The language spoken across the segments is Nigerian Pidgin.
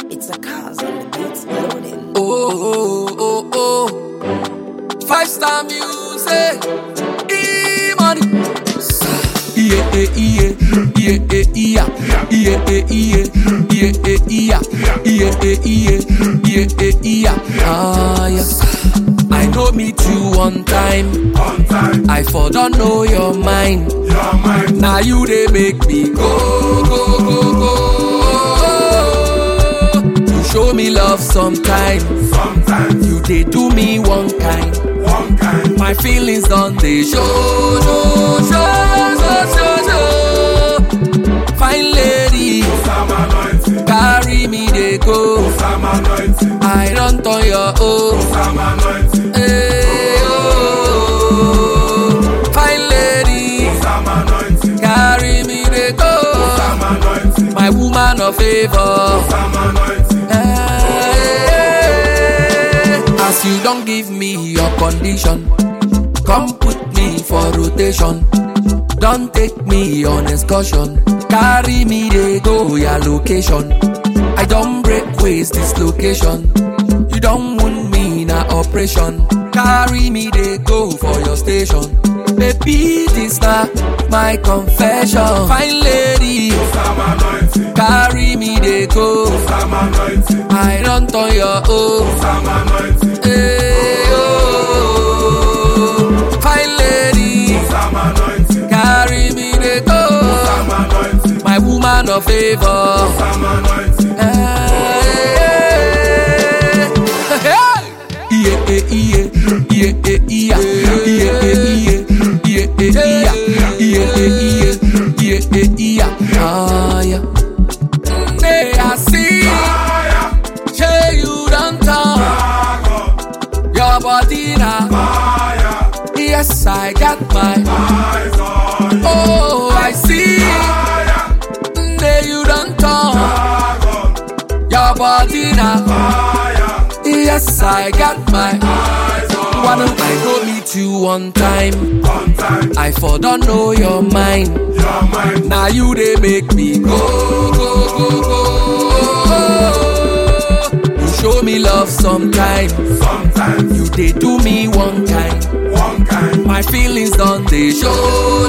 It's a cause on the beats loading. Oh. 5-star music. E-money. I know meet you one time. I for don't know your mind. Now you they make me go. You show me love sometimes. You they do me one kind. My feelings don't they show. Fine lady, carry me they go. I don't turn your own. Hey, oh. Fine lady, carry me they go. My woman of favor. Hey, as you don't give me your condition, come put me for rotation. Don't take me on excursion. Carry me they go your location. I don't break ways this location. You don't want me in a operation. Carry me they go for your station. Baby, this not my confession. Fine lady, carry me they go. I don't turn your own. Hey, oh. Fine lady, carry me they go. My woman of favor. Hey, I see. Say you don't talk. Your body now. Yes, I got my eyes on you. Oh, I see. Say you don't talk. Your body now. Yes, I got my eyes on you. I go meet you one time. I for don't know your mind. Now you they make me go. You show me love sometimes. You they do me one kind. My feelings don't they show.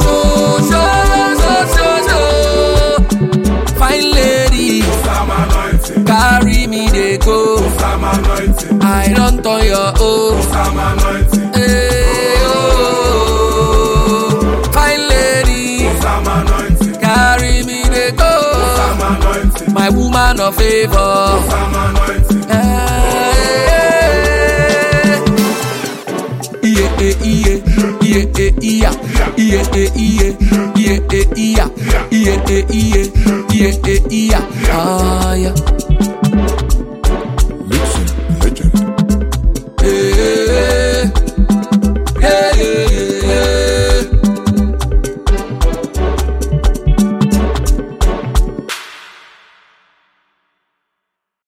Fine lady, carry me they go. I don't turn your own. Hey, oh. Fine lady, carry me they go. My woman of favor. Yeah.